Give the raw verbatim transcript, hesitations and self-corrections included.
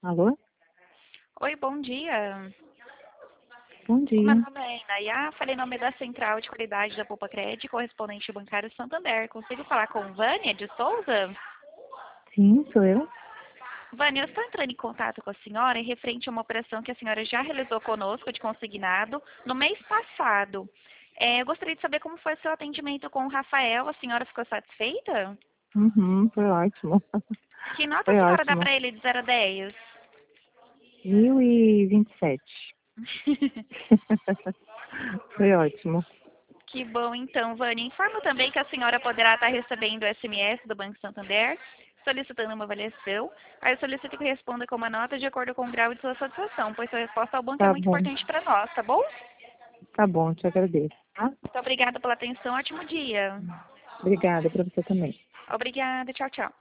Alô? Oi, bom dia. Bom O meu dia. nome é Inaya, falei em nome da Central de Qualidade da Poupa Crédito, correspondente bancário Santander. Consigo falar com Vânia de Souza? Sim, sou eu. Vânia, eu estou entrando em contato com a senhora em referente a uma operação que a senhora já realizou conosco de consignado no mês passado. É, eu gostaria de saber como foi o seu atendimento com o Rafael. A senhora ficou satisfeita? Uhum, foi ótimo. Que nota a Foi senhora dá ótimo. para ele de zero a dez? Mil e vinte e sete. Foi ótimo. Que bom, então, Vânia. Informo também que a senhora poderá estar recebendo o S M S do Banco Santander solicitando uma avaliação. Aí eu solicito que responda com uma nota de acordo com o grau de sua satisfação, pois sua resposta ao banco é Tá muito bom. importante para nós, tá bom? Tá bom, te agradeço. Tá? Muito obrigada pela atenção. Ótimo dia. Obrigada para você também. Obrigada. Tchau, tchau.